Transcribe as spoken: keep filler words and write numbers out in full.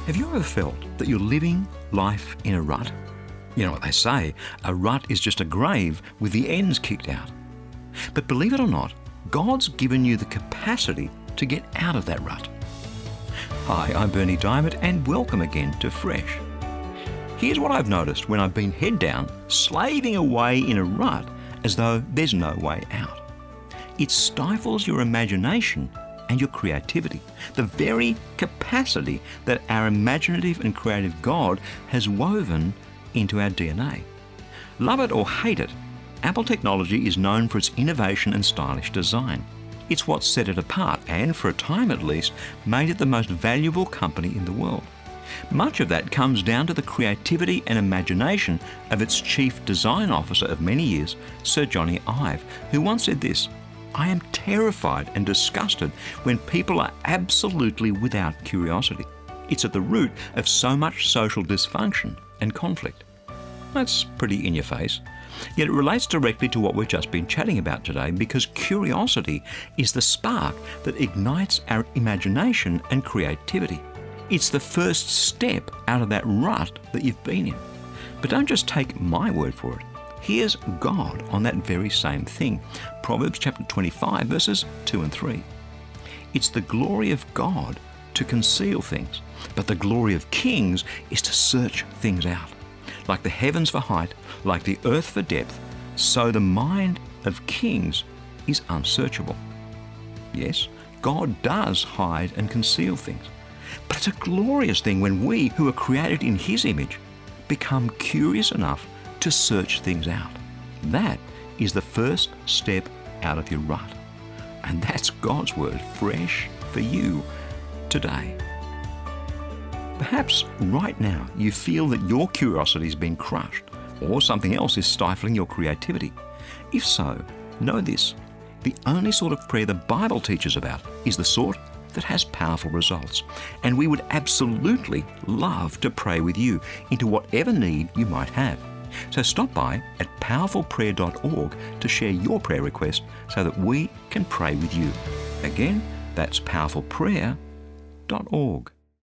Have you ever felt that you're living life in a rut? You know what they say, a rut is just a grave with the ends kicked out. But believe it or not, God's given you the capacity to get out of that rut. Hi, I'm Berni Dymet and welcome again to Fresh. Here's what I've noticed when I've been head down, slaving away in a rut as though there's no way out. It stifles your imagination and your creativity, the very capacity that our imaginative and creative God has woven into our D N A. Love it or hate it, Apple technology is known for its innovation and stylish design. It's what set it apart and, for a time at least, made it the most valuable company in the world. Much of that comes down to the creativity and imagination of its chief design officer of many years, Sir Jony Ive, who once said this: "I am terrified and disgusted when people are absolutely without curiosity. It's at the root of so much social dysfunction and conflict." That's pretty in your face. Yet it relates directly to what we've just been chatting about today, because curiosity is the spark that ignites our imagination and creativity. It's the first step out of that rut that you've been in. But don't just take my word for it. Here's God on that very same thing. Proverbs chapter twenty-five, verses two and three. It's the glory of God to conceal things, but the glory of kings is to search things out. Like the heavens for height, like the earth for depth, so the mind of kings is unsearchable. Yes, God does hide and conceal things, but it's a glorious thing when we, who are created in His image, become curious enough to search things out. That is the first step out of your rut. And that's God's word, fresh for you today. Perhaps right now you feel that your curiosity has been crushed, or something else is stifling your creativity. If so, know this: the only sort of prayer the Bible teaches about is the sort that has powerful results. And we would absolutely love to pray with you into whatever need you might have. So stop by at powerful prayer dot org to share your prayer request so that we can pray with you. Again, that's powerful prayer dot org.